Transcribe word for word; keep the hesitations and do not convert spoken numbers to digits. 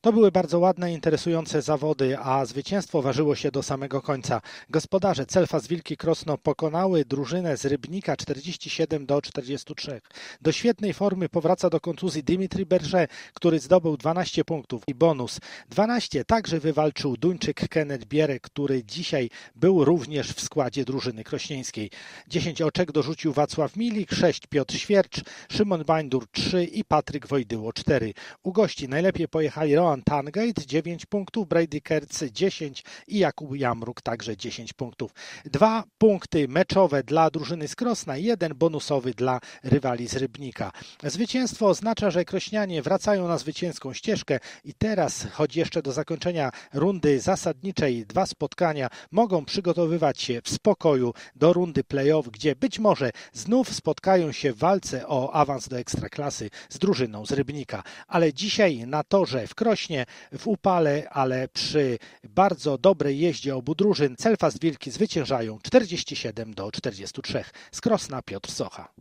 To były bardzo ładne, interesujące zawody, a zwycięstwo ważyło się do samego końca. Gospodarze Celfas Wilki Krosno pokonały drużynę z Rybnika czterdzieści siedem do czterdziestu trzech. Do świetnej formy powraca do kontuzji Dimitri Berger, który zdobył dwanaście punktów i bonus. dwanaście także wywalczył Duńczyk Kenneth Bierek, który dzisiaj był również w składzie drużyny krośnieńskiej. dziesięć oczek dorzucił Wacław Milik, sześć Piotr Świercz, Szymon Bańdur trzy i Patryk Wojdyło cztery. U gości najlepiej pojechali Roan Tangate dziewięć punktów, Brady Kertz dziesięć i Jakub Jamruk także dziesięć punktów. Dwa punkty meczowe dla drużyny z Krosna, jeden bonusowy dla rywali z Rybnika. Zwycięstwo oznacza, że krośnianie wracają na zwycięską ścieżkę i teraz, choć jeszcze do zakończenia rundy zasadniczej dwa spotkania, mogą przygotowywać się w spokoju do rundy play-off, gdzie być może znów spotkają się w walce o awans do Ekstraklasy z drużyną z Rybnika. Ale dzisiaj na torze w Krośnie, w upale, ale przy bardzo dobrej jeździe obu drużyn, Celfas Wilki zwyciężają czterdzieści siedem do czterdziestu trzech. Z Krosna Piotr Socha.